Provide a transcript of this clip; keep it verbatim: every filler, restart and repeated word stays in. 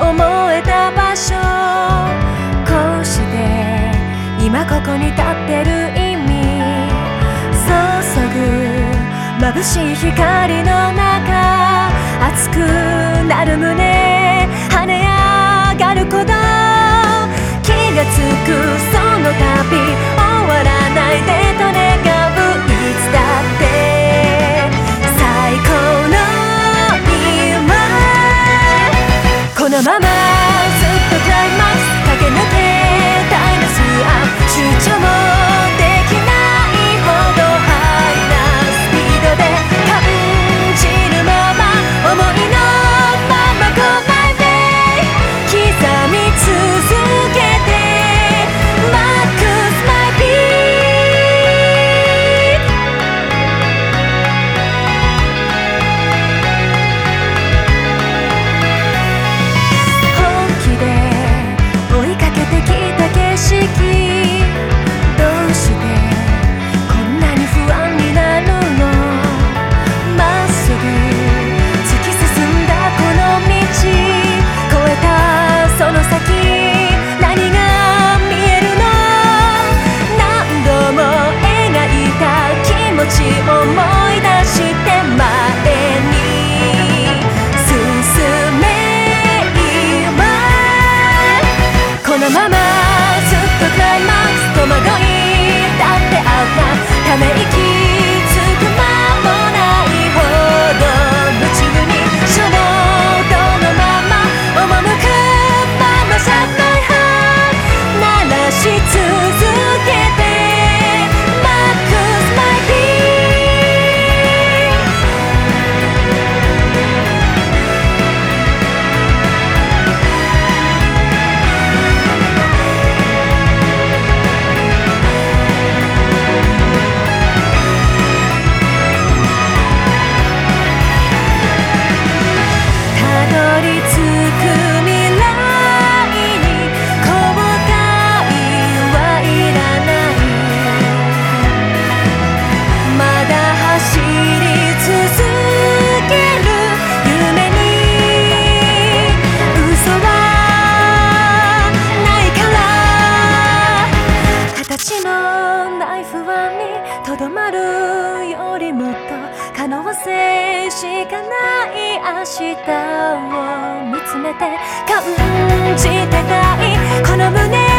思えた場所、こうして今ここに立ってる意味、注ぐ眩しい光の中、熱くなる胸跳ね上がる鼓動、気がつくその旅終わらないでと願う、いつだって最高の今、このままずっとクライマックス駆け抜けタイムスアップ、集中もできないほどハイなスピードで感じるまま、思いのまま Go my way 刻み続けて Max my beat、 本気で追いかけてきた景色、どうしてこんなに不安になるの、まっすぐ突き進んだこの道、越えたその先何が見えるの、何度も描いた気持ち思い出して前に進め今、このままずっとクライマックス戸惑いだってあったため息つく間もないほど夢中に衝動のまま赴くまま Shut my heart 鳴らし続けて Max my beat、 たどり着く未来に後悔はいらない、まだ走り続ける夢に嘘はないから、形のない不安にとどまるよりもっと可能性しかない明日を見つめて感じてたいこの胸